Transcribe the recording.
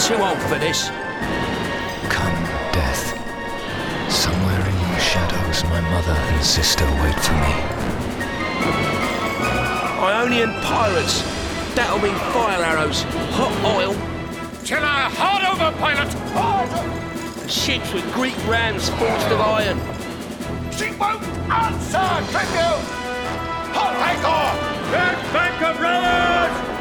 too old for this. Come, death. Somewhere in your shadows, my mother and sister wait for me. Ionian pirates. That'll mean fire arrows, hot oil. Tiller, hard over, pilot! And ships with Greek rams forged of iron. She won't answer, tribute! Hot anchor! Get back, brothers!